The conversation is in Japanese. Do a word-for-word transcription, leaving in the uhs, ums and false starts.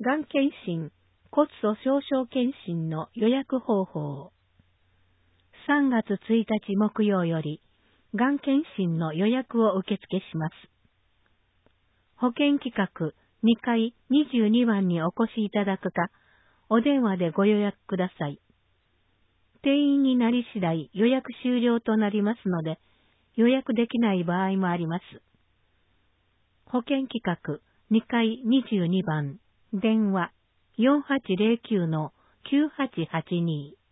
がん検診、骨粗鬆症検診の予約方法。さんがつついたち木曜より、がん検診の予約を受付します。保健企画にかいにじゅうにばんにお越しいただくか、お電話でご予約ください。定員になり次第予約終了となりますので、予約できない場合もあります。保健企画にかいにじゅうにばん、電話 よんはちゼロきゅうのきゅうはちはちに。